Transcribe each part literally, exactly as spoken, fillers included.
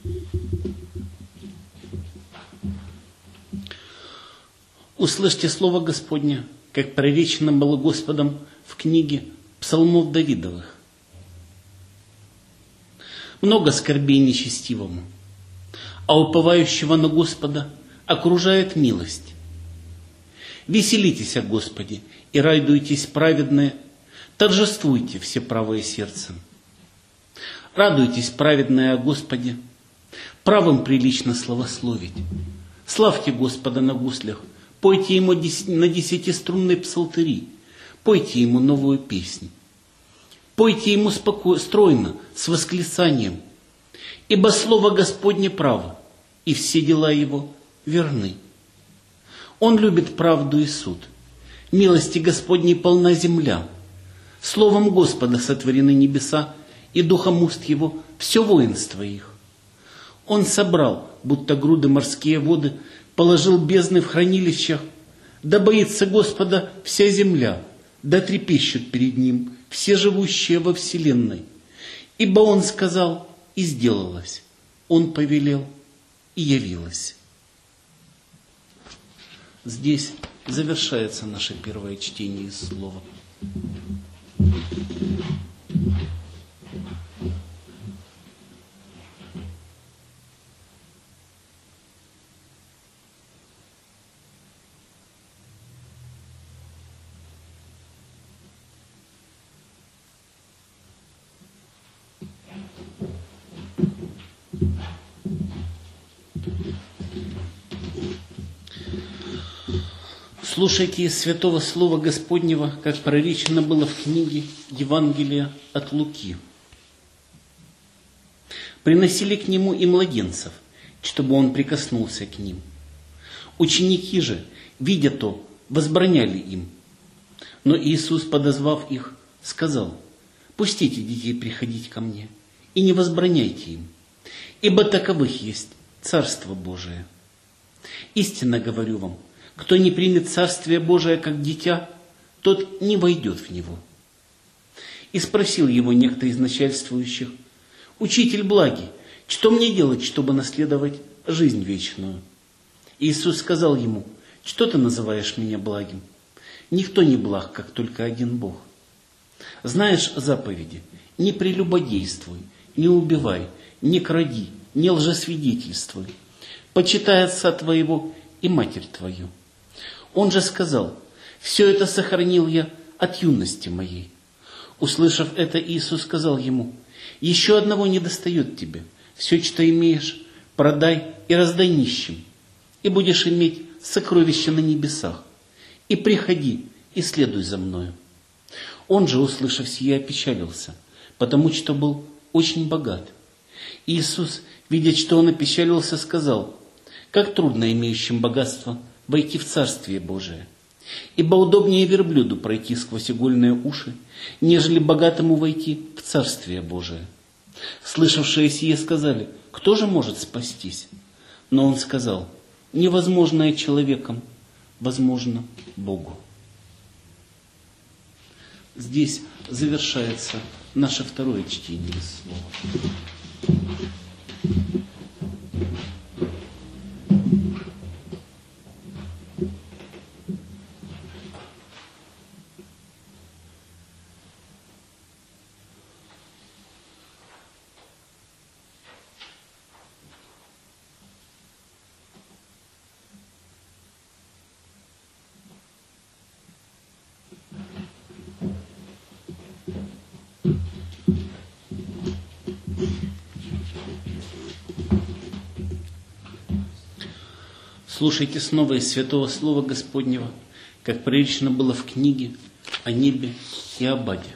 Услышьте слово Господне, как проречено было Господом в книге Псалмов Давидовых. Много скорбей нечестивому, а уповающего на Господа окружает милость. Веселитесь о Господе и радуйтесь, праведные, торжествуйте все правые сердцем. Радуйтесь, праведные, о Господе, правым прилично славословить. Славьте Господа на гуслях, пойте Ему на десятиструнной псалтыри, пойте Ему новую песнь. Пойте Ему споко... стройно, с восклицанием, ибо слово Господне право, и все дела Его верны. Он любит правду и суд, милости Господней полна земля. Словом Господа сотворены небеса, и духом уст Его все воинство их. Он собрал, будто груды морские воды, положил бездны в хранилищах. Да боится Господа вся земля, да трепещут перед Ним все живущие во вселенной. Ибо Он сказал, и сделалось, Он повелел, и явилось. Здесь завершается наше первое чтение из слова. Слушайте из святого слова Господнего, как проречено было в книге Евангелия от Луки. Приносили к Нему и младенцев, чтобы Он прикоснулся к ним. Ученики же, видя то, возбраняли им. Но Иисус, подозвав их, сказал: «Пустите детей приходить ко мне, и не возбраняйте им, ибо таковых есть Царство Божие. Истинно говорю вам, кто не примет Царствие Божие как дитя, тот не войдет в него». И спросил его некто из начальствующих: «Учитель благий, что мне делать, чтобы наследовать жизнь вечную?» Иисус сказал ему: «Что ты называешь меня благим? Никто не благ, как только один Бог. Знаешь заповеди: не прелюбодействуй, не убивай, не кради, не лжесвидетельствуй, почитай отца твоего и матерь твою». Он же сказал: «Все это сохранил я от юности моей». Услышав это, Иисус сказал ему: «Еще одного недостает тебе. Все, что имеешь, продай и раздай нищим, и будешь иметь сокровища на небесах. И приходи, и следуй за мною». Он же, услышав сие, опечалился, потому что был очень богат. Иисус, видя, что он опечалился, сказал: «Как трудно имеющим богатство войти в Царствие Божие. Ибо удобнее верблюду пройти сквозь игольные уши, нежели богатому войти в Царствие Божие». Слышавшие сие сказали: «Кто же может спастись?» Но он сказал: «Невозможное человеком возможно Богу». Здесь завершается наше второе чтение из слова. Слушайте снова из святого слова Господнего, как проречено было в книге о небе и об аде.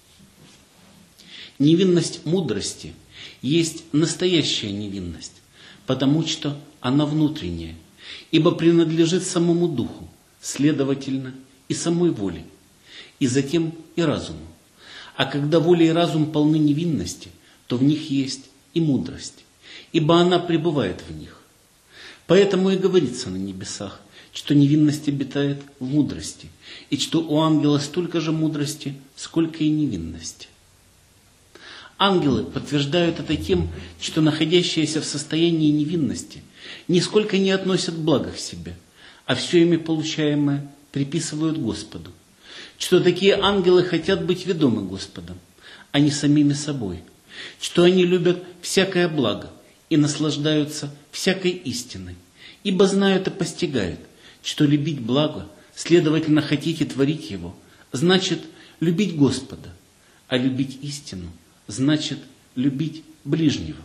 Невинность мудрости есть настоящая невинность, потому что она внутренняя, ибо принадлежит самому духу, следовательно, и самой воле, и затем и разуму. А когда воля и разум полны невинности, то в них есть и мудрость, ибо она пребывает в них. Поэтому и говорится на небесах, что невинность обитает в мудрости, и что у ангела столько же мудрости, сколько и невинности. Ангелы подтверждают это тем, что находящиеся в состоянии невинности нисколько не относят блага к себе, а все ими получаемое приписывают Господу. Что такие ангелы хотят быть ведомы Господом, а не самими собой. Что они любят всякое благо и наслаждаются всякой истиной, ибо знают и постигают, что любить благо, следовательно, хотеть и творить его, значит любить Господа, а любить истину значит любить ближнего.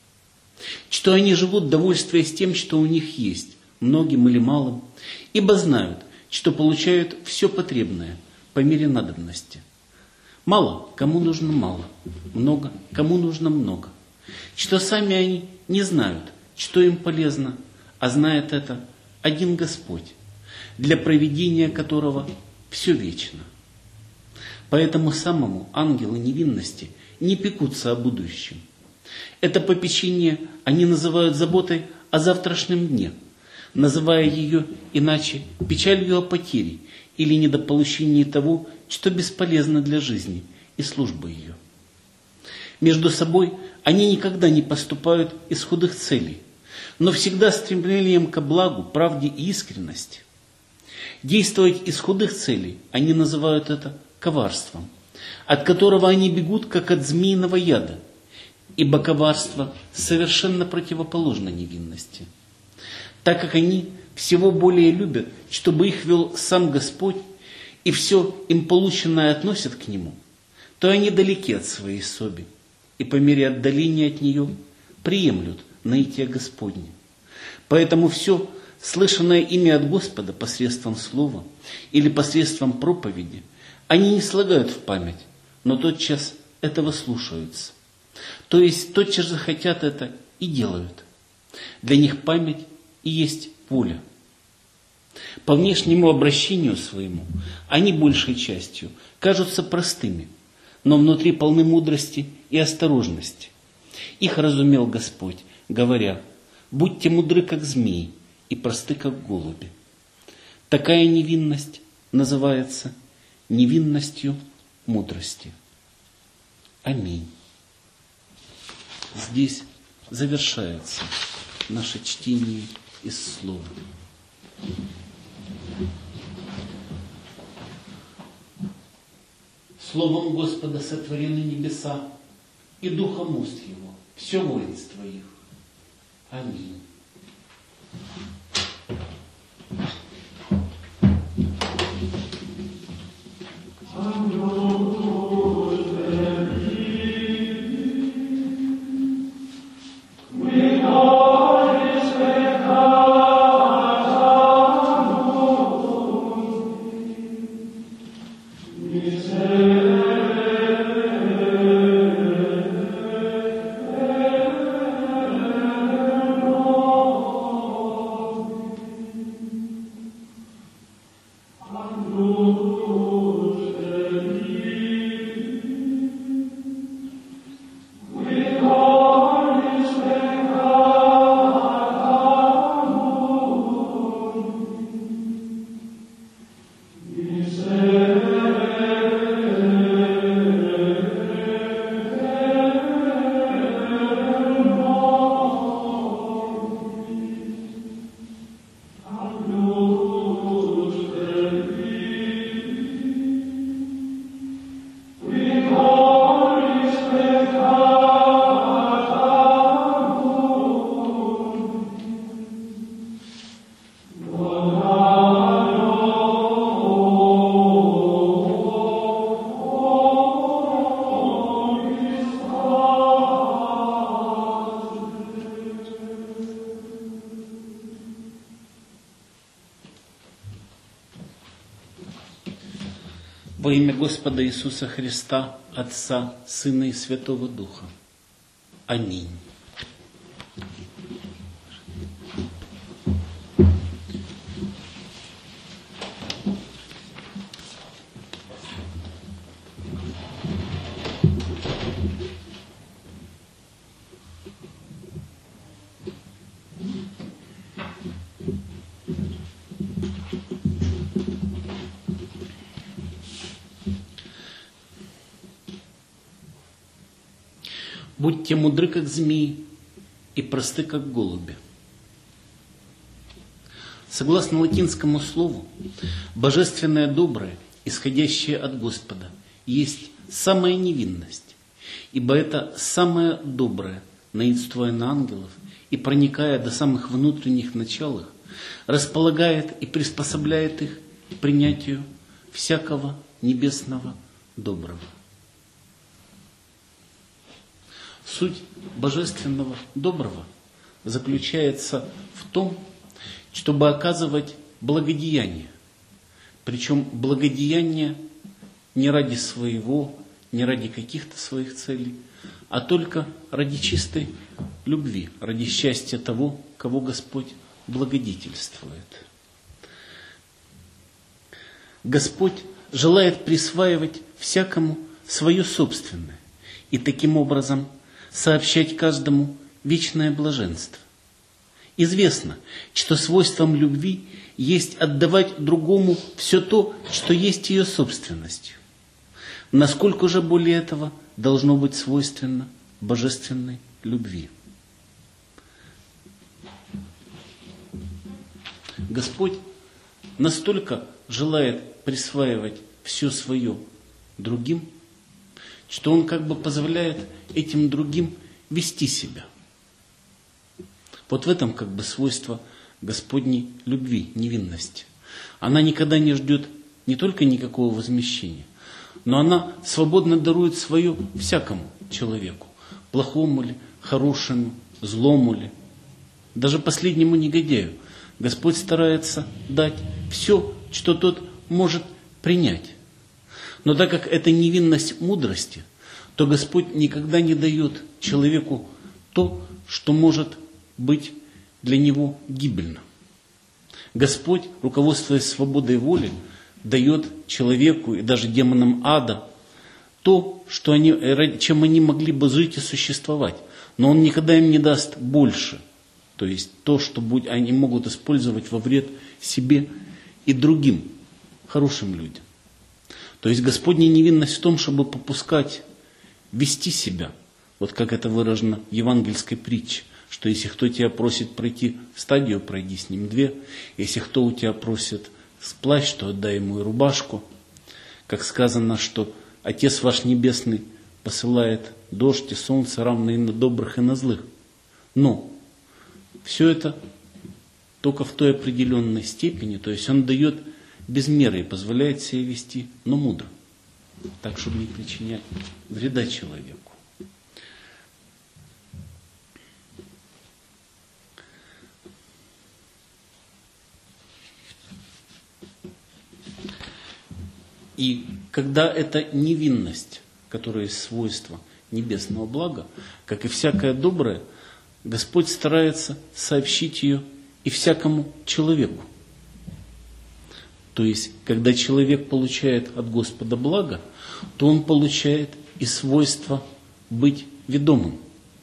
Что они живут, довольствуясь тем, что у них есть, многим или малым, ибо знают, что получают все потребное по мере надобности. Мало, кому нужно мало, много, кому нужно много. Что сами они не знают, что им полезно, а знает это один Господь, для проведения которого все вечно. Поэтому самому ангелы невинности не пекутся о будущем. Это попечение они называют заботой о завтрашнем дне, называя ее иначе печалью о потере или недополучении того, что бесполезно для жизни и службы ее. Между собой они никогда не поступают из худых целей, но всегда стремлением ко благу, правде и искренности. Действовать из худых целей они называют это коварством, от которого они бегут, как от змеиного яда, ибо коварство совершенно противоположно невинности. Так как они всего более любят, чтобы их вел сам Господь, и все им полученное относят к Нему, то они далеки от своей соби, и по мере отдаления от нее приемлют наитие Господне. Поэтому все, слышанное ими от Господа посредством слова или посредством проповеди, они не слагают в память, но тотчас этого слушаются. То есть тотчас захотят это и делают. Для них память и есть воля. По внешнему обращению своему они большей частью кажутся простыми, но внутри полны мудрости и осторожности. Их разумел Господь, говоря: «Будьте мудры, как змеи, и просты, как голуби». Такая невинность называется невинностью мудрости. Аминь. Здесь завершается наше чтение из Слова. Словом Господа сотворены небеса, и духом уст Его все воинство их. Аминь. Во имя Господа Иисуса Христа, Отца, Сына и Святого Духа. Аминь. Будьте мудры, как змеи, и просты, как голуби. Согласно латинскому слову, божественное доброе, исходящее от Господа, есть самая невинность, ибо это самое доброе, наидствуя на ангелов и проникая до самых внутренних начал их, располагает и приспособляет их к принятию всякого небесного доброго. Суть божественного доброго заключается в том, чтобы оказывать благодеяние. Причем благодеяние не ради своего, не ради каких-то своих целей, а только ради чистой любви, ради счастья того, кого Господь благодетельствует. Господь желает присваивать всякому свое собственное и таким образом сообщать каждому вечное блаженство. Известно, что свойством любви есть отдавать другому все то, что есть ее собственностью. Насколько же более этого должно быть свойственно божественной любви? Господь настолько желает присваивать все свое другим, что Он как бы позволяет этим другим вести себя. Вот в этом как бы свойство Господней любви, невинности. Она никогда не ждет не только никакого возмещения, но она свободно дарует свое всякому человеку, плохому ли, хорошему, злому ли, даже последнему негодяю. Господь старается дать все, что тот может принять. Но так как это невинность мудрости, то Господь никогда не дает человеку то, что может быть для него гибельно. Господь, руководствуясь свободой воли, дает человеку и даже демонам ада то, что они, чем они могли бы жить и существовать. Но Он никогда им не даст больше. То есть то, что они могут использовать во вред себе и другим, хорошим людям. То есть Господня невинность в том, чтобы попускать вести себя, вот как это выражено в евангельской притче, что если кто тебя просит пройти стадию, пройди с ним две, если кто у тебя просит плащ, то отдай ему и рубашку. Как сказано, что Отец ваш Небесный посылает дождь и солнце, равные на добрых и на злых. Но все это только в той определенной степени, то есть Он дает без меры и позволяет себя вести, но мудро, так, чтобы не причинять вреда человеку. И когда эта невинность, которая есть свойство небесного блага, как и всякое доброе, Господь старается сообщить ее и всякому человеку. То есть, когда человек получает от Господа благо, то он получает и свойство быть ведомым.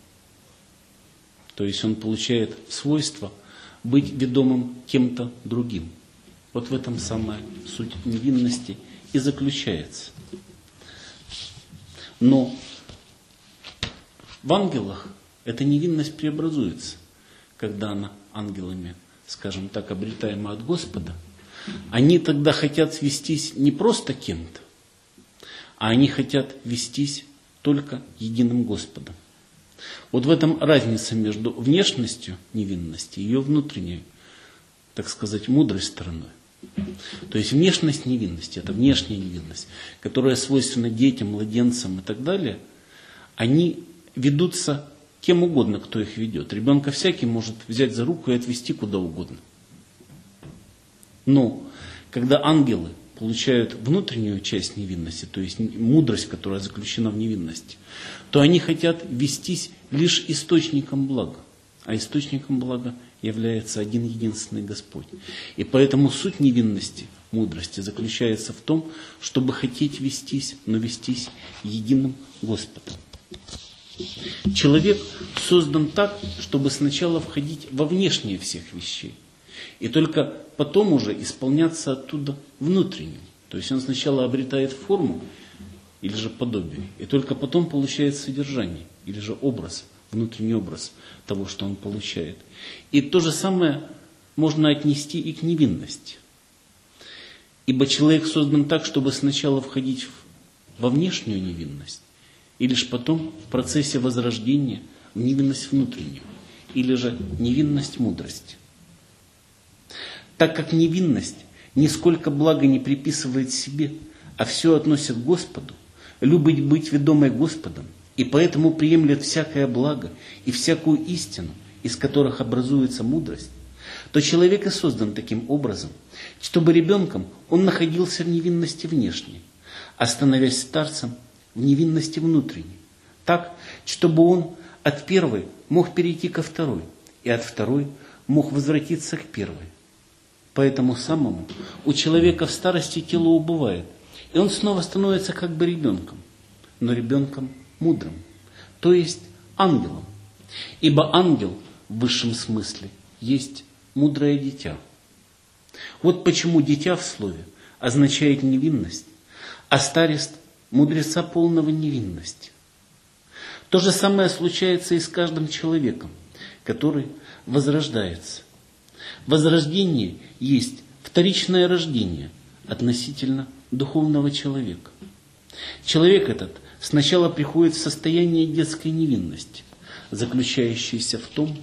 То есть, он получает свойство быть ведомым кем-то другим. Вот в этом самая суть невинности и заключается. Но в ангелах эта невинность преобразуется, когда она ангелами, скажем так, обретаема от Господа. Они тогда хотят свестись не просто кем-то, а они хотят вестись только единым Господом. Вот в этом разница между внешностью невинности и ее внутренней, так сказать, мудрой стороной. То есть внешность невинности, это внешняя невинность, которая свойственна детям, младенцам и так далее, они ведутся кем угодно, кто их ведет. Ребенка всякий может взять за руку и отвести куда угодно. Но когда ангелы получают внутреннюю часть невинности, то есть мудрость, которая заключена в невинности, то они хотят вестись лишь источником блага. А источником блага является один единственный Господь. И поэтому суть невинности, мудрости заключается в том, чтобы хотеть вестись, но вестись единым Господом. Человек создан так, чтобы сначала входить во внешние всех вещей, и только потом уже исполняться оттуда внутренним. То есть он сначала обретает форму или же подобие, и только потом получает содержание. или же образ, внутренний образ того, что он получает. И то же самое можно отнести и к невинности. Ибо человек создан так, чтобы сначала входить во внешнюю невинность, и лишь потом в процессе возрождения в невинность внутреннюю, или же невинность мудрости. Так как невинность нисколько блага не приписывает себе, а все относит к Господу, любит быть ведомой Господом, и поэтому приемлет всякое благо и всякую истину, из которых образуется мудрость, то человек и создан таким образом, чтобы ребенком он находился в невинности внешней, а становясь старцем в невинности внутренней, так, чтобы он от первой мог перейти ко второй, и от второй мог возвратиться к первой. Поэтому самому у человека в старости тело убывает, и он снова становится как бы ребенком, но ребенком мудрым, то есть ангелом. Ибо ангел в высшем смысле есть мудрое дитя. Вот почему дитя в слове означает невинность, а старость – мудреца полного невинности. То же самое случается и с каждым человеком, который возрождается. Возрождение есть вторичное рождение относительно духовного человека. Человек этот сначала приходит в состояние детской невинности, заключающееся в том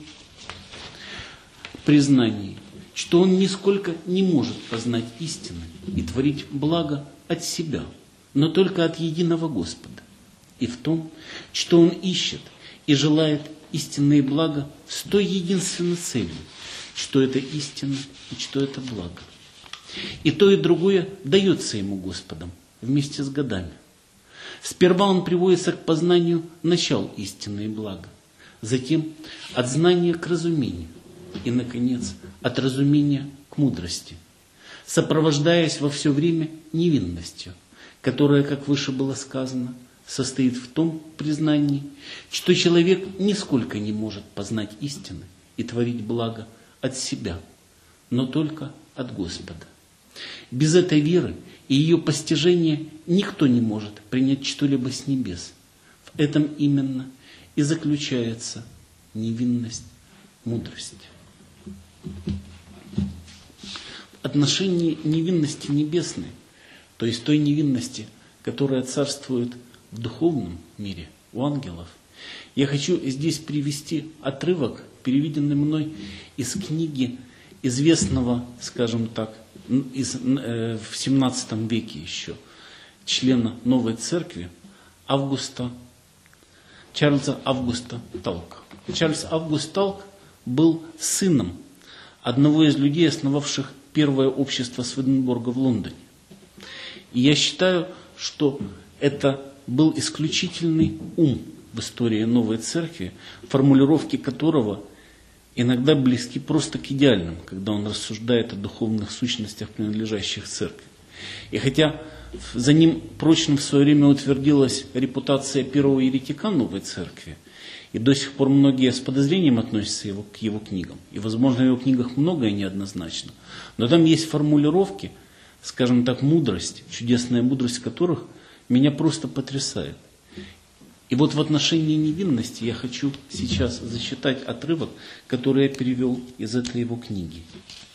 признании, что он нисколько не может познать истины и творить благо от себя, но только от единого Господа, и в том, что он ищет и желает истинные блага с той единственной целью, что это истина и что это благо. И то, и другое дается ему Господом вместе с годами. Сперва он приводится к познанию начал истины и блага, затем от знания к разумению, и, наконец, от разумения к мудрости, сопровождаясь во все время невинностью, которая, как выше было сказано, состоит в том признании, что человек нисколько не может познать истины и творить благо от себя, но только от Господа. Без этой веры и ее постижения никто не может принять что-либо с небес. В этом именно и заключается невинность мудрости. В отношении невинности небесной, то есть той невинности, которая царствует в духовном мире, у ангелов, я хочу здесь привести отрывок, переведенный мной из книги известного, скажем так, из, э, в семнадцатом веке еще, члена Новой Церкви Августа, Чарльза Августа Талка. Чарльз Август Талк был сыном одного из людей, основавших первое общество Сведенборга в Лондоне. И я считаю, что это был исключительный ум в истории Новой Церкви, формулировки которого иногда близки просто к идеальным, когда он рассуждает о духовных сущностях, принадлежащих Церкви. И хотя за ним прочно в свое время утвердилась репутация первого еретика Новой Церкви, и до сих пор многие с подозрением относятся его, к его книгам, и, возможно, в его книгах многое неоднозначно, но там есть формулировки, скажем так, мудрость, чудесная мудрость которых меня просто потрясает. И вот в отношении невинности я хочу сейчас зачитать отрывок, который я перевел из этой его книги.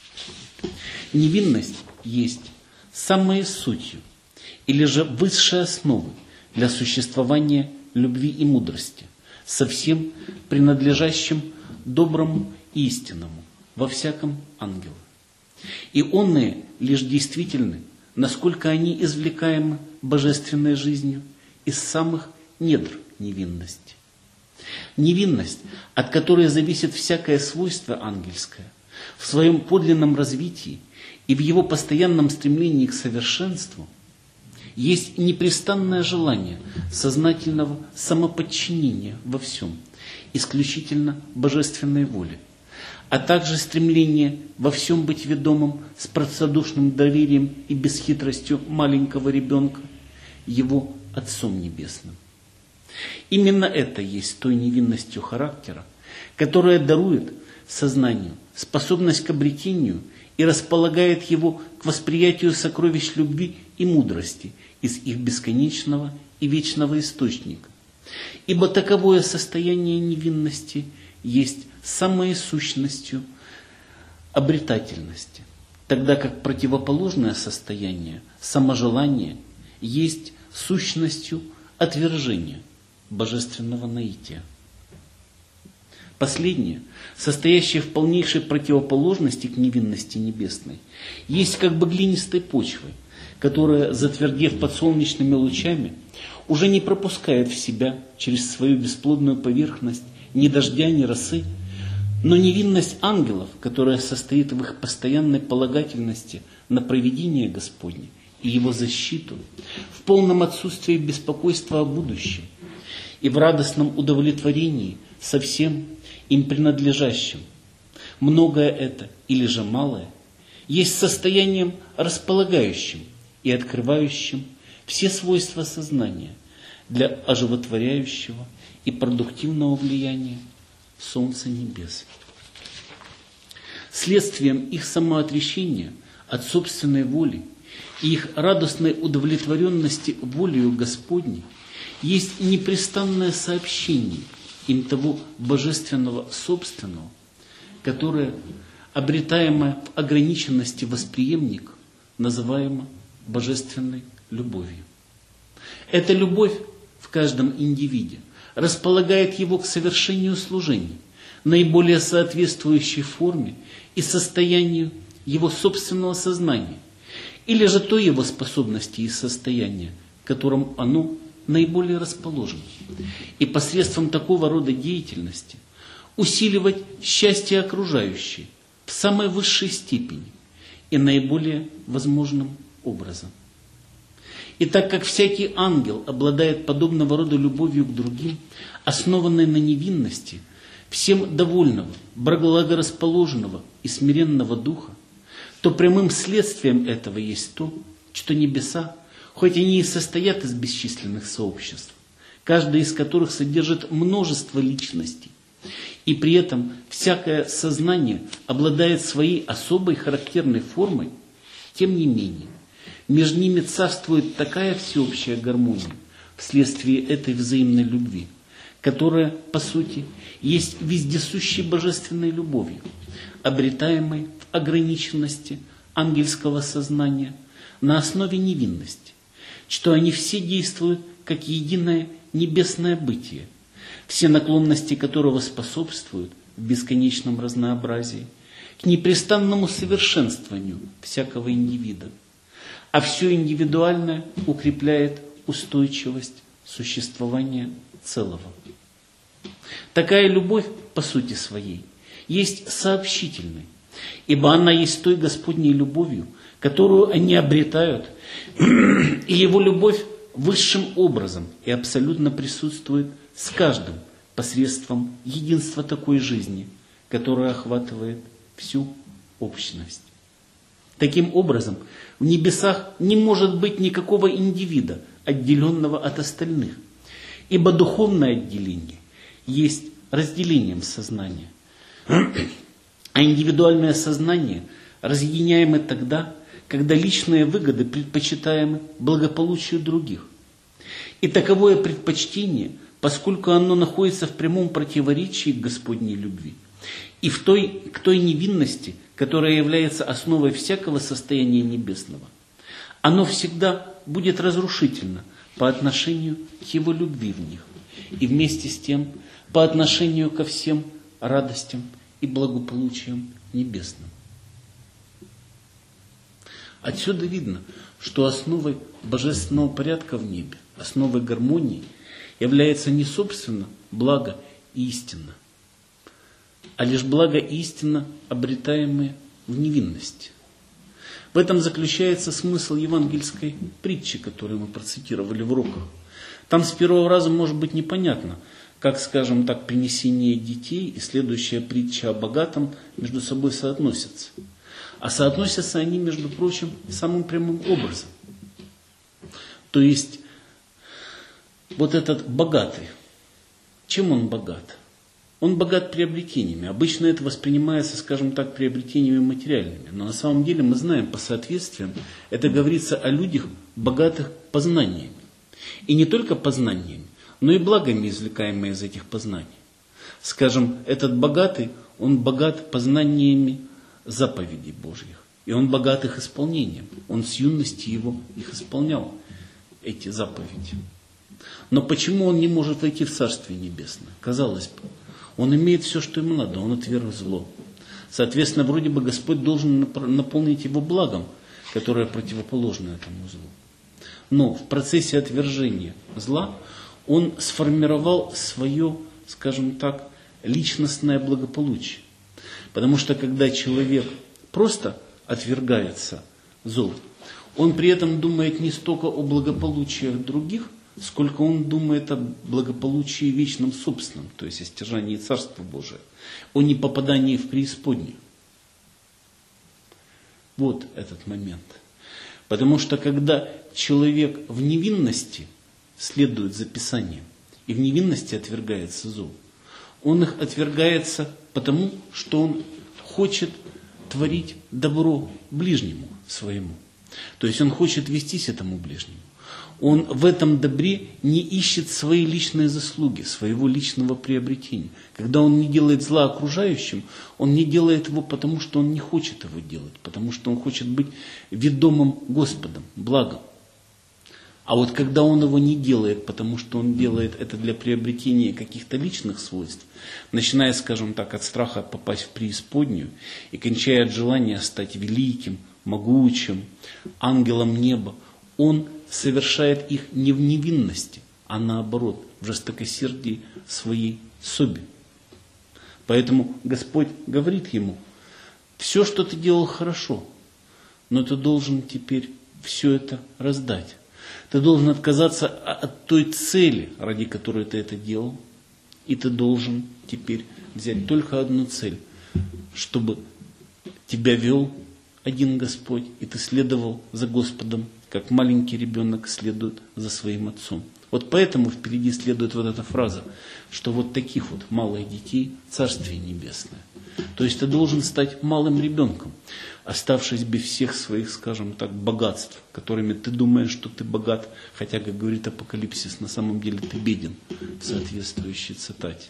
Невинность есть самой сутью, или же высшей основой для существования любви и мудрости, со всем принадлежащим доброму и истинному во всяком ангеле. И онные лишь действительны, насколько они извлекаемы божественной жизнью из самых недр невинности. Невинность, от которой зависит всякое свойство ангельское, в своем подлинном развитии и в его постоянном стремлении к совершенству, есть непрестанное желание сознательного самоподчинения во всем, исключительно божественной воле, а также стремление во всем быть ведомым с простодушным доверием и бесхитростью маленького ребенка, его Отцом Небесным. Именно это есть той невинностью характера, которая дарует сознанию способность к обретению и располагает его к восприятию сокровищ любви и мудрости из их бесконечного и вечного источника, Ибо таковое состояние невинности есть самой сущностью обретательности, тогда как противоположное состояние, саможелание, есть сущностью отвержения божественного наития. Последнее, состоящее в полнейшей противоположности к невинности небесной, есть как бы глинистой почвой, которая, затвердев под солнечными лучами, уже не пропускает в себя через свою бесплодную поверхность ни дождя, ни росы, но невинность ангелов, которая состоит в их постоянной полагательности на провидение Господне и его защиту, в полном отсутствии беспокойства о будущем и в радостном удовлетворении со всем им принадлежащим. Многое это, или же малое, есть состоянием располагающим и открывающим все свойства сознания для оживотворяющего и продуктивного влияния Солнца Небес. Следствием их самоотречения от собственной воли и их радостной удовлетворенности волею Господней есть непрестанное сообщение им того божественного собственного, которое, обретаемое в ограниченности восприемник, называемо божественной любовью. Эта любовь в каждом индивиде располагает его к совершению служений, наиболее соответствующей форме и состоянию его собственного сознания, или же той его способности и состояния, к которым оно наиболее расположено. И посредством такого рода деятельности усиливать счастье окружающее в самой высшей степени и наиболее возможным образом. И так как всякий ангел обладает подобного рода любовью к другим, основанной на невинности, всем довольного, благорасположенного и смиренного духа, то прямым следствием этого есть то, что небеса, хоть они и состоят из бесчисленных сообществ, каждое из которых содержит множество личностей, и при этом всякое сознание обладает своей особой характерной формой, тем не менее, между ними царствует такая всеобщая гармония вследствие этой взаимной любви, которая, по сути, есть вездесущей божественной любовью, обретаемой в ограниченности ангельского сознания на основе невинности, что они все действуют как единое небесное бытие, все наклонности которого способствуют в бесконечном разнообразии к непрестанному совершенствованию всякого индивида, а все индивидуальное укрепляет устойчивость существования целого. Такая любовь, по сути своей, есть сообщительной, ибо она есть той Господней любовью, которую они обретают, и его любовь высшим образом и абсолютно присутствует с каждым посредством единства такой жизни, которая охватывает всю общность. Таким образом, в небесах не может быть никакого индивида, отделенного от остальных, ибо духовное отделение есть разделением сознания, а индивидуальное сознание разъединяемо тогда, когда личные выгоды предпочитаемы благополучию других. И таковое предпочтение, поскольку оно находится в прямом противоречии к Господней любви и в той, к той невинности, которая является основой всякого состояния небесного, оно всегда будет разрушительно по отношению к его любви в них и вместе с тем по отношению ко всем радостям и благополучиям небесным. Отсюда видно, что основой божественного порядка в небе, основой гармонии является не собственно благо и истина, а лишь благо и истина, обретаемые в невинности. В этом заключается смысл евангельской притчи, которую мы процитировали в уроках. Там с первого раза может быть непонятно, как, скажем так, принесение детей и следующая притча о богатом между собой соотносятся. А соотносятся они, между прочим, самым прямым образом. То есть, вот этот богатый, чем он богат? Он богат приобретениями. Обычно это воспринимается, скажем так, приобретениями материальными. Но на самом деле мы знаем по соответствиям, это говорится о людях, богатых познаниями. И не только познаниями, но и благами, извлекаемые из этих познаний. Скажем, этот богатый, он богат познаниями заповедей Божьих, и он богат их исполнением. Он с юности его их исполнял, эти заповеди. Но почему он не может войти в Царствие Небесное? Казалось бы, он имеет все, что ему надо, он отверг зло. Соответственно, вроде бы Господь должен наполнить его благом, которое противоположно этому злу. Но в процессе отвержения зла он сформировал свое, скажем так, личностное благополучие. Потому что когда человек просто отвергается злу, он при этом думает не столько о благополучии других, сколько он думает о благополучии вечном собственном, то есть о стяжании Царства Божия, о непопадании в преисподнюю. Вот этот момент. Потому что когда человек в невинности следует за Писанием, и в невинности отвергается зло, он их отвергается потому, что он хочет творить добро ближнему своему. То есть он хочет вестись этому ближнему. Он в этом добре не ищет свои личные заслуги, своего личного приобретения. Когда он не делает зла окружающим, он не делает его потому, что он не хочет его делать, потому что он хочет быть ведомым Господом, благом. А вот когда он его не делает, потому что он делает это для приобретения каких-то личных свойств, начиная, скажем так, от страха попасть в преисподнюю и кончая от желания стать великим, могучим, ангелом неба, он совершает их не в невинности, а наоборот, в жестокосердии своей соби. Поэтому Господь говорит ему: все, что ты делал, хорошо, но ты должен теперь все это раздать. Ты должен отказаться от той цели, ради которой ты это делал, и ты должен теперь взять только одну цель, чтобы тебя вел один Господь, и ты следовал за Господом, как маленький ребенок следует за своим отцом. Вот поэтому впереди следует вот эта фраза, что вот таких вот малых детей Царствие Небесное. То есть ты должен стать малым ребенком, оставшись без всех своих, скажем так, богатств, которыми ты думаешь, что ты богат, хотя, как говорит Апокалипсис, на самом деле ты беден в соответствующей цитате.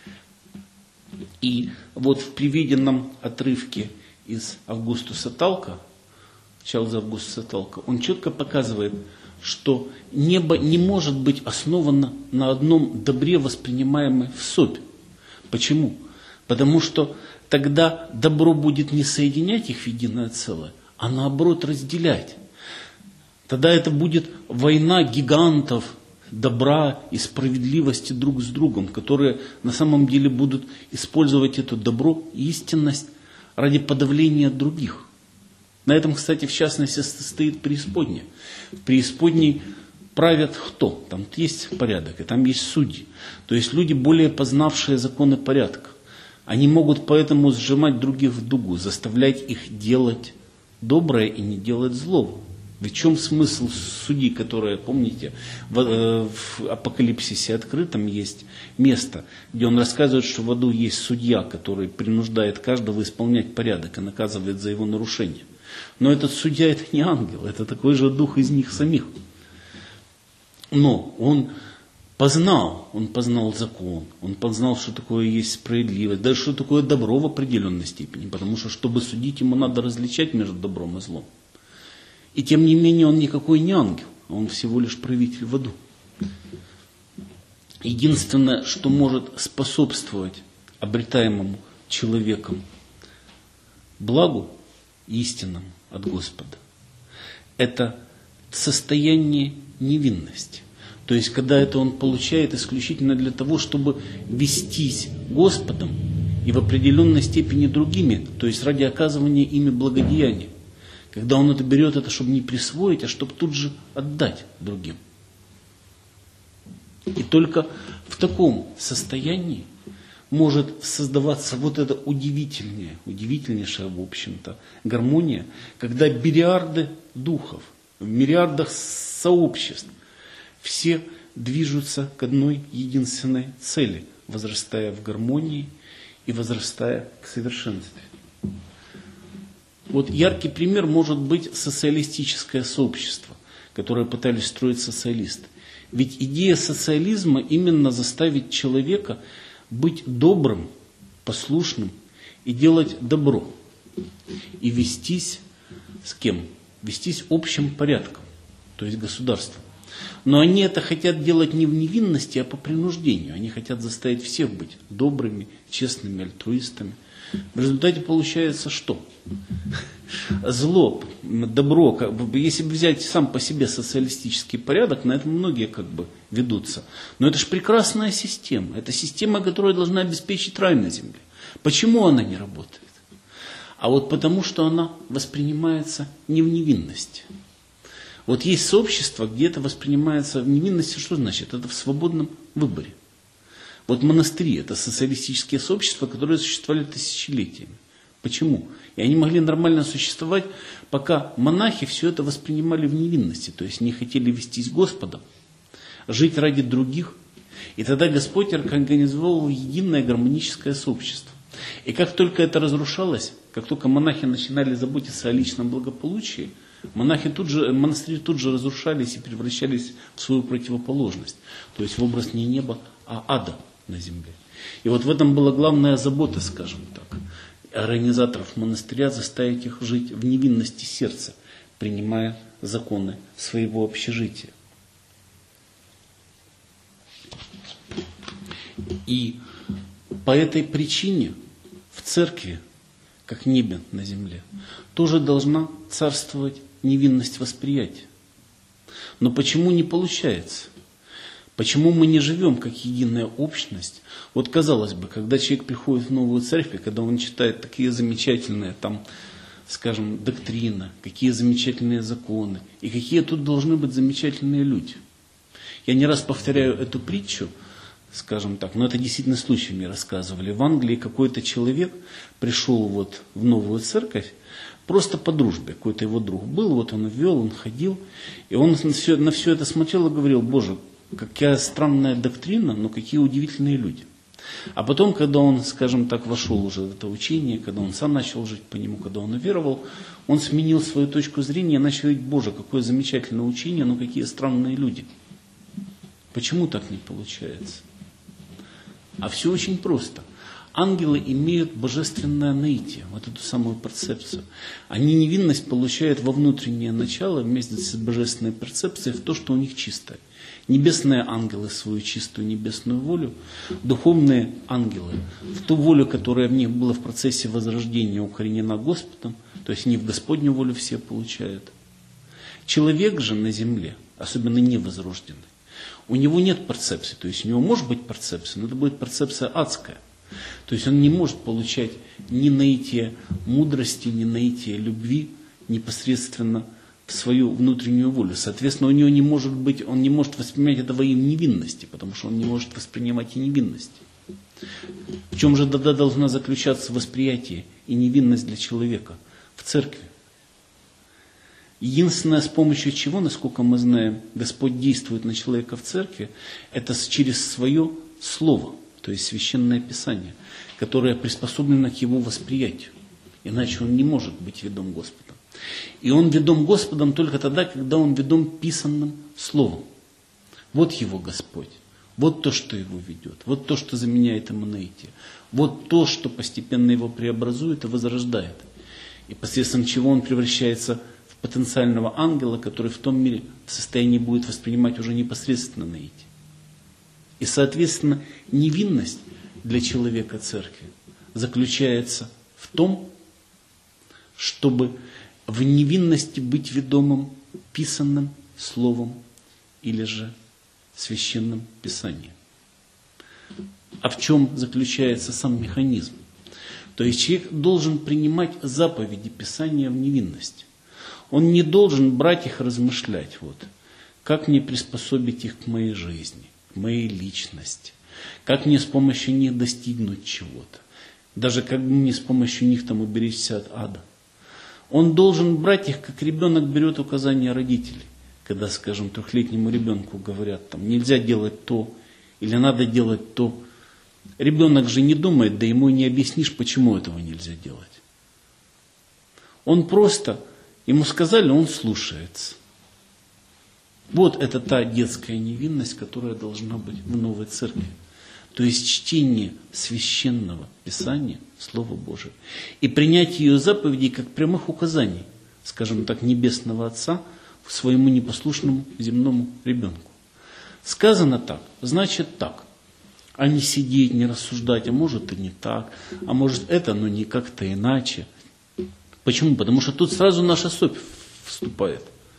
И вот в приведенном отрывке из Августуса Талка, Чарльза Августуса Талка, он четко показывает, что небо не может быть основано на одном добре, воспринимаемом в собе. Почему? Потому что тогда добро будет не соединять их в единое целое, а наоборот разделять. Тогда это будет война гигантов добра и справедливости друг с другом, которые на самом деле будут использовать это добро и истинность ради подавления других. На этом, кстати, в частности, стоит преисподняя. В преисподней правят кто? Там есть порядок, и там есть судьи. То есть люди, более познавшие законы порядка. Они могут поэтому сжимать других в дугу, заставлять их делать доброе и не делать злого. В чем смысл судьи, которое, помните, в, в Апокалипсисе открытом есть место, где он рассказывает, что в аду есть судья, который принуждает каждого исполнять порядок и наказывает за его нарушение. Но этот судья — это не ангел, это такой же дух из них самих. Но он познал, он познал закон, он познал, что такое есть справедливость, даже что такое добро в определенной степени, потому что, чтобы судить, ему надо различать между добром и злом. И тем не менее он никакой не ангел, он всего лишь правитель в аду. Единственное, что может способствовать обретаемому человеком благу истинному от Господа, это состояние невинности. То есть, когда это он получает исключительно для того, чтобы вестись Господом и в определенной степени другими, то есть ради оказывания ими благодеяния. Когда он это берет, это чтобы не присвоить, а чтобы тут же отдать другим. И только в таком состоянии может создаваться вот эта удивительная, удивительнейшая, в общем-то, гармония, когда мириарды духов, в мириардах сообществ все движутся к одной единственной цели, возрастая в гармонии и возрастая к совершенству. Вот яркий пример может быть социалистическое сообщество, которое пытались строить социалисты. Ведь идея социализма именно заставить человека быть добрым, послушным и делать добро. И вестись с кем? Вестись общим порядком, то есть государством. Но они это хотят делать не в невинности, а по принуждению. Они хотят заставить всех быть добрыми, честными, альтруистами. В результате получается что? Зло, добро, как бы, если взять сам по себе социалистический порядок, на этом многие как бы ведутся. Но это же прекрасная система. Это система, которая должна обеспечить рай на земле. Почему она не работает? А вот потому, что она воспринимается не в невинности. Вот есть сообщество, где это воспринимается в невинности, что значит? Это в свободном выборе. Вот монастыри – это социалистические сообщества, которые существовали тысячелетиями. Почему? И они могли нормально существовать, пока монахи все это воспринимали в невинности, то есть не хотели вестись Господом, жить ради других. И тогда Господь организовал единое гармоническое сообщество. И как только это разрушалось, как только монахи начинали заботиться о личном благополучии, монахи тут же, монастыри тут же разрушались и превращались в свою противоположность, то есть в образ не неба, а ада на земле. И вот в этом была главная забота, скажем так, организаторов монастыря, заставить их жить в невинности сердца, принимая законы своего общежития. И по этой причине в церкви, как небе на земле, тоже должна царствовать невинность восприятия. Но почему не получается? Почему мы не живем как единая общность? Вот казалось бы, когда человек приходит в новую церковь, когда он читает такие замечательные, там, скажем, доктрины, какие замечательные законы, и какие тут должны быть замечательные люди. Я не раз повторяю эту притчу, скажем так, но это действительно случай мне рассказывали. В Англии какой-то человек пришел вот в новую церковь, просто по дружбе, какой-то его друг был, вот он ввел, он ходил, и он на все, на все это смотрел и говорил: Боже, какая странная доктрина, но какие удивительные люди. А потом, когда он, скажем так, вошел уже в это учение, когда он сам начал жить по нему, когда он уверовал, он сменил свою точку зрения и начал говорить: Боже, какое замечательное учение, но какие странные люди. Почему так не получается? А все очень просто. Ангелы имеют божественное наитие, вот эту самую перцепцию. Они невинность получают во внутреннее начало вместе с божественной перцепцией в то, что у них чистое. Небесные ангелы свою чистую небесную волю, духовные ангелы в ту волю, которая в них была в процессе возрождения укоренена Господом, то есть не в Господню волю все получают. Человек же на земле, особенно невозрожденный, у него нет перцепции, то есть у него может быть перцепция, но это будет перцепция адская. То есть он не может получать ни наитие мудрости, ни наитие любви непосредственно в свою внутреннюю волю. Соответственно, у него не может быть, он не может воспринимать это во имя невинности, потому что он не может воспринимать и невинность. В чем же тогда должна заключаться восприятие и невинность для человека? В церкви. Единственное, с помощью чего, насколько мы знаем, Господь действует на человека в церкви, это через свое слово, то есть Священное Писание, которое приспособлено к его восприятию. Иначе он не может быть ведом Господом. И он ведом Господом только тогда, когда он ведом писанным словом. Вот его Господь. Вот то, что его ведет. Вот то, что заменяет ему наитие. Вот то, что постепенно его преобразует и возрождает. И посредством чего он превращается в потенциального ангела, который в том мире в состоянии будет воспринимать уже непосредственно наитие. И, соответственно, невинность для человека церкви заключается в том, чтобы в невинности быть ведомым писанным словом или же священным писанием. А в чем заключается сам механизм? То есть человек должен принимать заповеди Писания в невинности. Он не должен брать их, размышлять, вот, как мне приспособить их к моей жизни, к моей личности, как мне с помощью них достигнуть чего-то, даже как мне с помощью них там уберечься от ада. Он должен брать их, как ребенок берет указания родителей, когда, скажем, трехлетнему ребенку говорят, там, нельзя делать то, или надо делать то. Ребенок же не думает, да ему не объяснишь, почему этого нельзя делать. Он просто, ему сказали, он слушается. Вот это та детская невинность, которая должна быть в новой церкви. То есть чтение священного Писания, Слова Божия, и принятие ее заповедей как прямых указаний, скажем так, Небесного Отца своему непослушному земному ребенку. Сказано так, значит так. А не сидеть, не рассуждать, а может и не так, а может это, но не как-то иначе. Почему? Потому что тут сразу наша совесть вступает.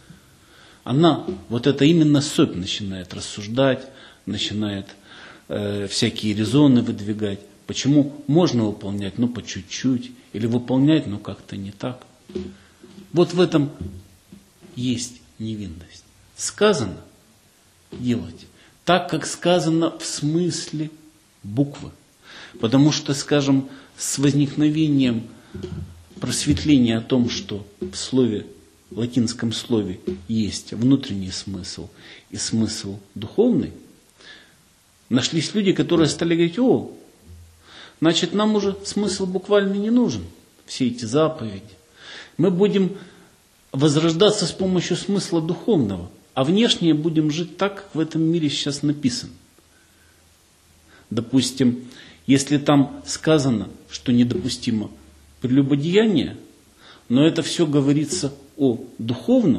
Она, вот это именно совесть начинает рассуждать, начинает э, всякие резоны выдвигать. Почему можно выполнять, но по чуть-чуть, или выполнять, но как-то не так. Вот в этом есть невинность. Сказано делать так, как сказано в смысле буквы. Потому что, скажем, с возникновением просветления о том, что в слове, в латинском слове есть внутренний смысл и смысл духовный, нашлись люди, которые стали говорить: о, значит, нам уже смысл буквально не нужен, все эти заповеди. Мы будем возрождаться с помощью смысла духовного, а внешне будем жить так, как в этом мире сейчас написано. Допустим, если там сказано, что недопустимо прелюбодеяние, но это все говорится о духовном,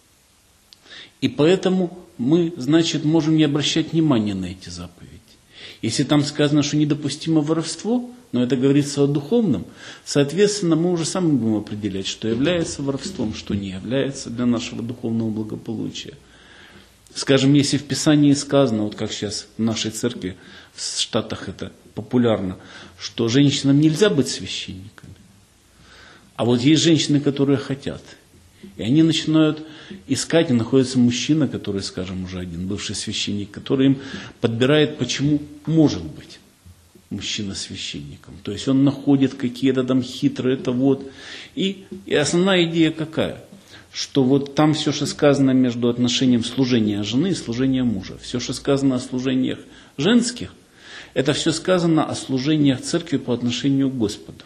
и поэтому мы, значит, можем не обращать внимания на эти заповеди. Если там сказано, что недопустимо воровство, но это говорится о духовном, соответственно, мы уже сами будем определять, что является воровством, что не является для нашего духовного благополучия. Скажем, если в Писании сказано, вот как сейчас в нашей церкви, в Штатах это популярно, что женщинам нельзя быть священниками, а вот есть женщины, которые хотят. И они начинают искать, и находится мужчина, который, скажем, уже один бывший священник, который им подбирает, почему может быть мужчина священником. То есть он находит какие-то там хитрые, это вот. И, и основная идея какая? Что вот там все, что сказано между отношением служения жены и служения мужа, все, что сказано о служениях женских, это все сказано о служениях церкви по отношению к Господу.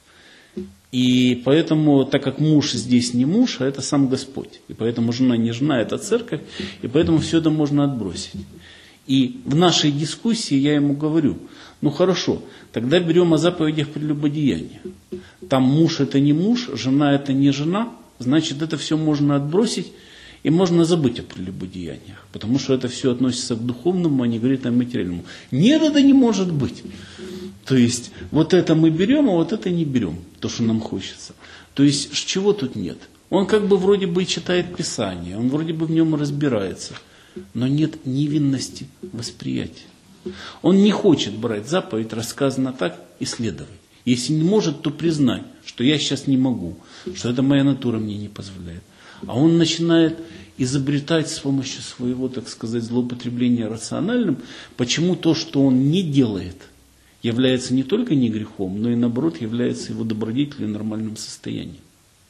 И поэтому, так как муж здесь не муж, а это сам Господь, и поэтому жена не жена, это церковь, и поэтому все это можно отбросить. И в нашей дискуссии я ему говорю: ну хорошо, тогда берем о заповедях прелюбодеяния. Там муж это не муж, жена это не жена, значит это все можно отбросить, и можно забыть о прелюбодеяниях, потому что это все относится к духовному, а не говорит о материальному. Нет, это не может быть. То есть вот это мы берем, а вот это не берем, то, что нам хочется. То есть чего тут нет? Он как бы вроде бы читает Писание, он вроде бы в нем разбирается, но нет невинности восприятия. Он не хочет брать заповедь, рассказано так, и следовать. Если не может, то признать, что я сейчас не могу, что это моя натура мне не позволяет. А он начинает изобретать с помощью своего, так сказать, злоупотребления рациональным, почему то, что он не делает, является не только не грехом, но и наоборот является его добродетелью и нормальным состоянием.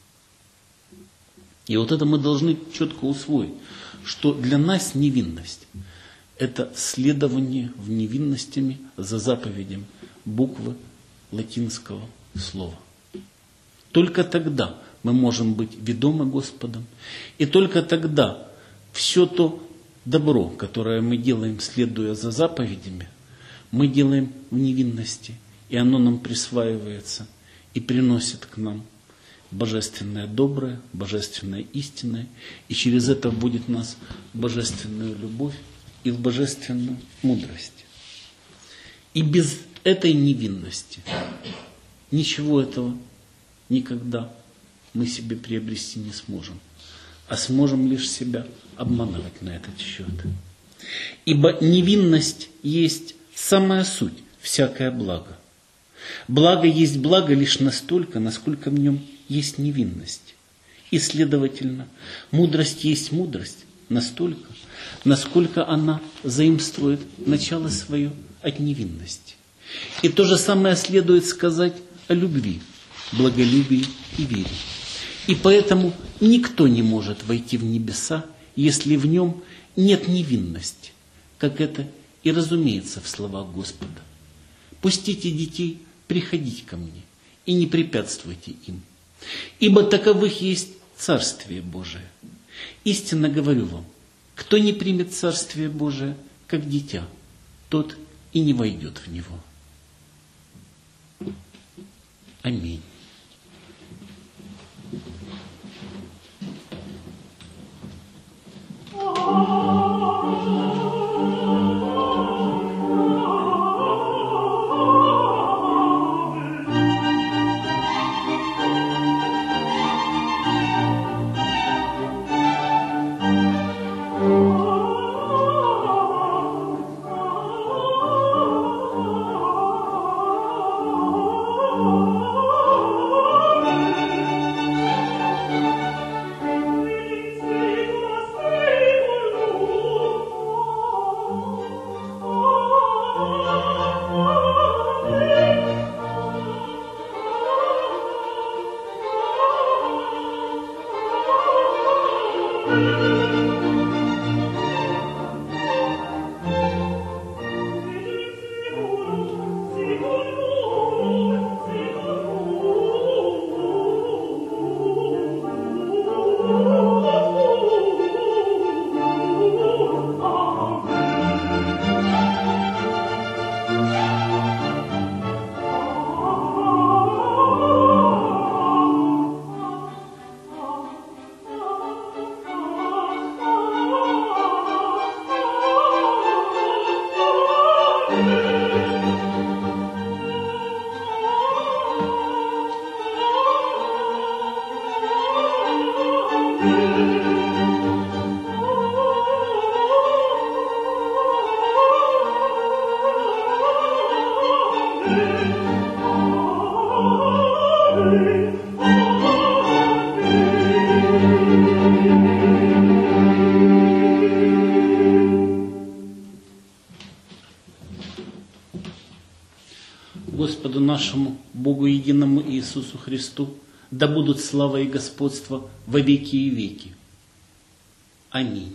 И вот это мы должны четко усвоить, что для нас невинность – это следование в невинностями за заповедям буквы латинского слова. Только тогда мы можем быть ведомы Господом, и только тогда все то добро, которое мы делаем, следуя за заповедями, мы делаем в невинности, и оно нам присваивается и приносит к нам божественное доброе, божественное истинное, и через это вводит нас в божественную любовь и в божественную мудрость. И без этой невинности ничего этого никогда мы себе приобрести не сможем, а сможем лишь себя обманывать на этот счет. Ибо невинность есть самая суть, всякое благо. Благо есть благо лишь настолько, насколько в нем есть невинность. И, следовательно, мудрость есть мудрость настолько, насколько она заимствует начало свое от невинности. И то же самое следует сказать о любви, благолюбии и вере. И поэтому никто не может войти в небеса, если в нем нет невинности, как это и разумеется в словах Господа. Пустите детей приходить ко мне и не препятствуйте им, ибо таковых есть Царствие Божие. Истинно говорю вам, Кто не примет Царствие Божие, как дитя, тот и не войдет в него. Аминь. Господу нашему, Богу единому Иисусу Христу, да будут слава и господство во веки и веки. Аминь.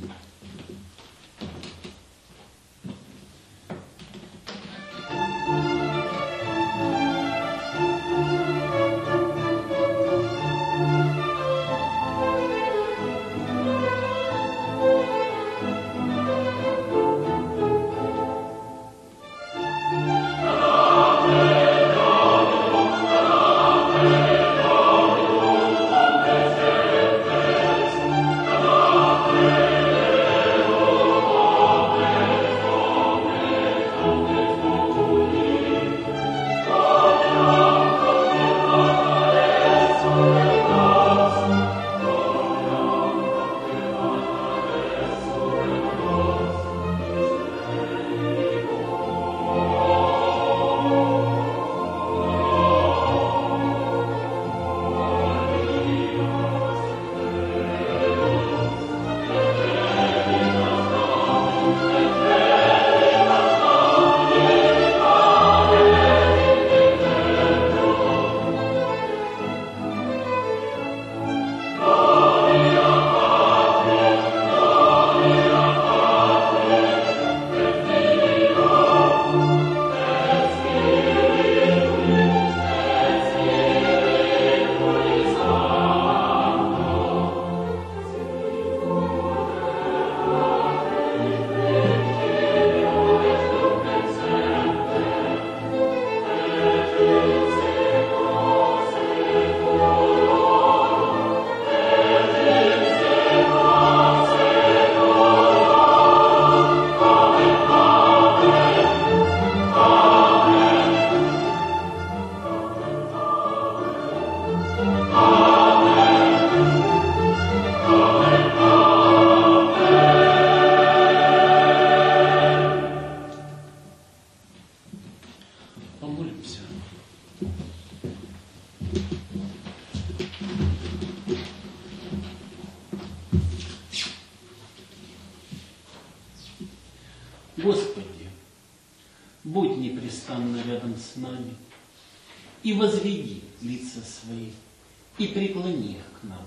Господи, будь непрестанно рядом с нами и возведи лица свои, и преклони их к нам.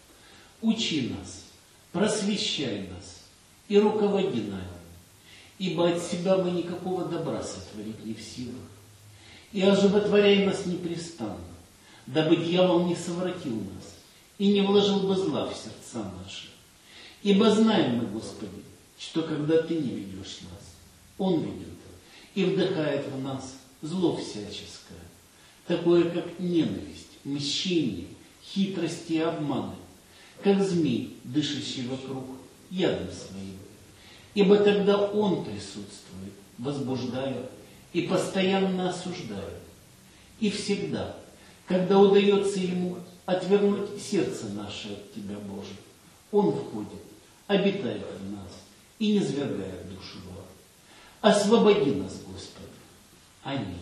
Учи нас, просвещай нас и руководи нами, ибо от себя мы никакого добра сотворить не в силах. И оживотворяй нас непрестанно, дабы дьявол не совратил нас и не вложил бы зла в сердца наши. Ибо знаем мы, Господи, что когда Ты не ведешь нас, Он ведет и вдыхает в нас зло всяческое, такое как ненависть, мщение, хитрости и обманы, как змей, дышащий вокруг ядом своим. Ибо тогда он присутствует, возбуждая и постоянно осуждая. И всегда, когда удается ему отвернуть сердце наше от Тебя, Боже, он входит, обитает в нас и низвергает душу в ад. Освободи нас, Господи. Аминь.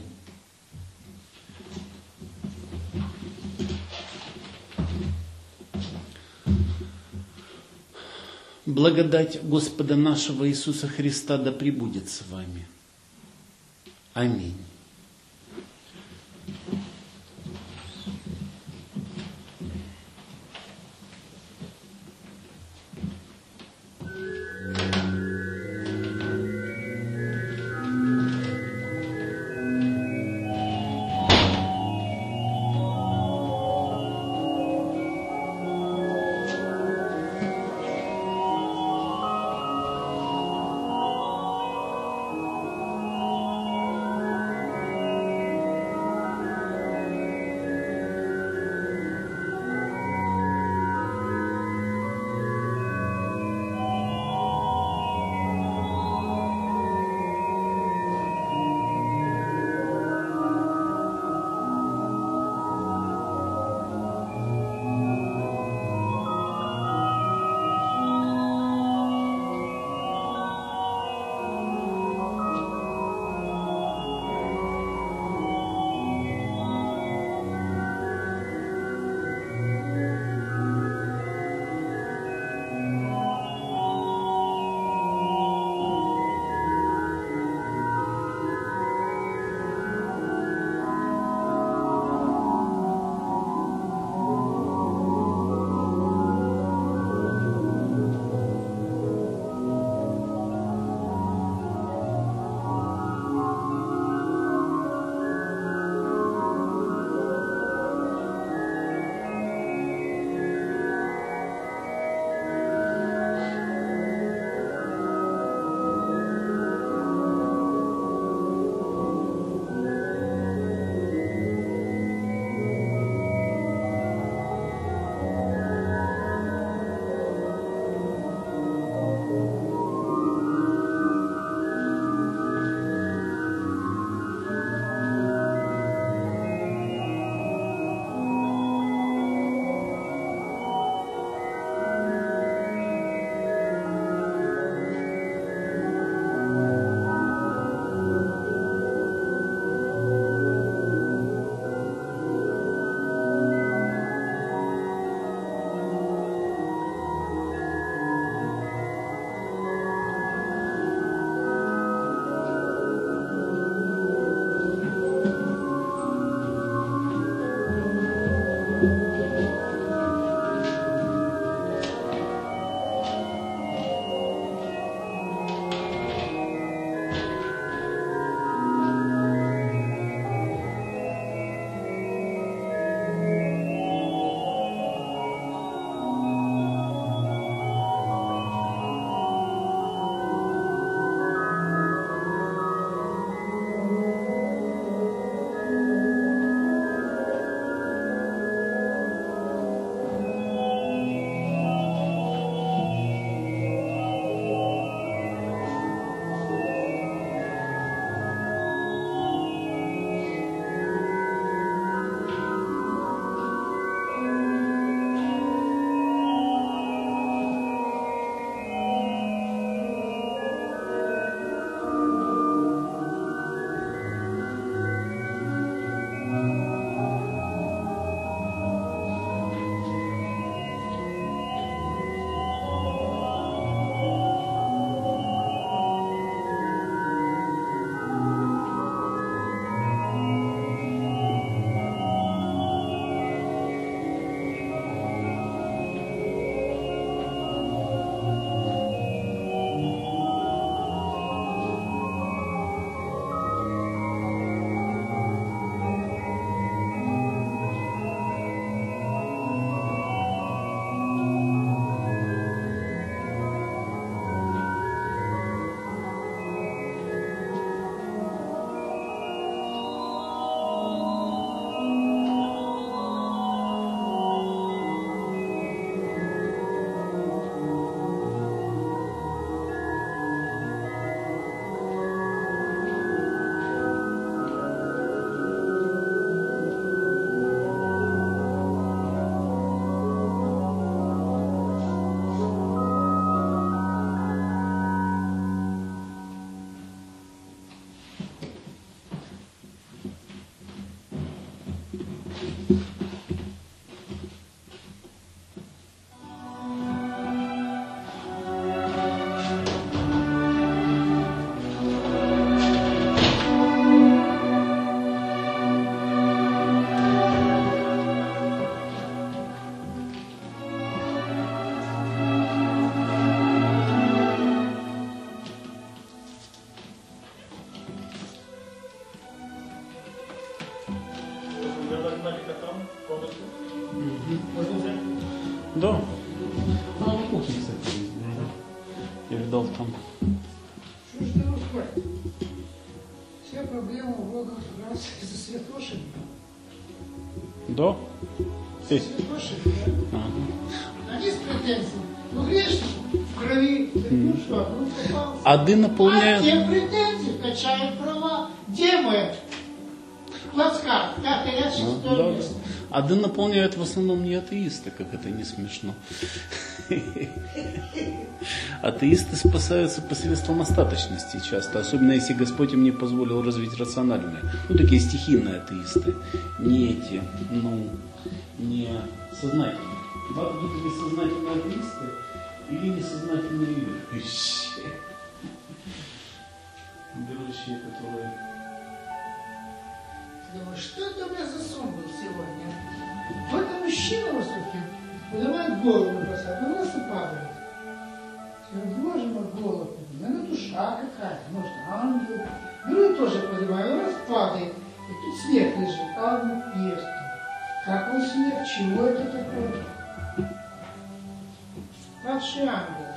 Благодать Господа нашего Иисуса Христа да пребудет с вами. Аминь. Да. А на кухне, кстати, есть. Я видал там. Что ж ты выходишь? Все проблемы в Богом раз из-за святоши. Да? Здесь. Святоши, да? Ага. Они с претензией. Ну грешник в крови. Так ну что, ну попался. Ады А наполняют... те претензии качают права. Где мы? Плацкарт, пятый ряд, Ну, шестое да. место. Ады наполняют в основном не атеисты, как это не смешно. Атеисты спасаются посредством остаточности часто, особенно если Господь им не позволил развить рациональное. Ну, такие стихийные атеисты, не эти, ну, не сознательные. Вам тут или сознательные атеисты, или несознательные верующие. Верующие, которые... Думаю, что это у меня за сон был сегодня? Вот это мужчина высокий, поднимает голову бросает, на нас и падает. Я говорю, боже мой, голову, наверное, душа какая-то, может, ангел. Беру и тоже поднимаю, раз падает, и тут снег лежит, а он пьет. Как он снег, чего это такое? Падший ангел.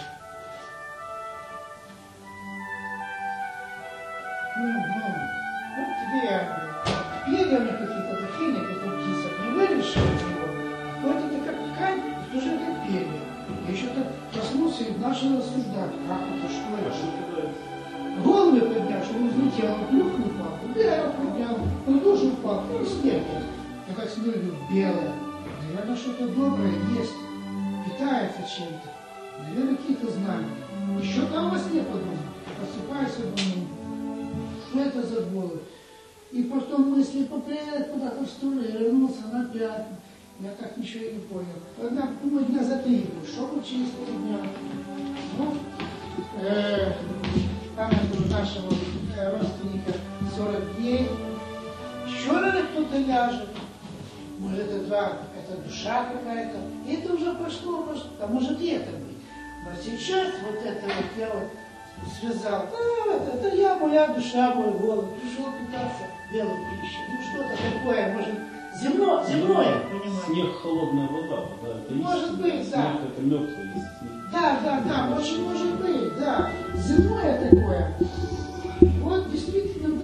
Угу. Вот тебе ангел. Перья у меня какие-то такие, как у птиц, не вылезшие из него. Вот это как ткань, и тоже как перья. Я еще так проснулся и начал рассуждать, как это, что это. Голову я поднял, чтобы он взлетел, он плюх не упал. Да, я поднял, он тоже упал, ну снег. Я так смотрю, белое. Наверное, что-то доброе есть, питается чем-то. Наверное, какие-то знания. Еще там во сне подумал, просыпаюсь и думаю, что это за голубь? И потом мысли поплыли куда-то в сторону, я вернулся на пять. Я так ничего и не понял. Одна, думаю, дня за три шел через три дня. Ну, э, там у нашего э, родственника сорок дней. Еще наверное, кто-то ляжет. Может, это, два, это душа какая-то. И это уже прошло, может, а может и это быть. Но сейчас вот это вот я вот связал. А, это, это я, моя душа, мой голод. Пришел питаться белой пищей. Ну что-то такое, может, земно, земное, понимаете? Снег, холодная вода, да. Это Может быть, снег, да. это мертвый снег. Да, да, да, очень может быть, да. Земное такое.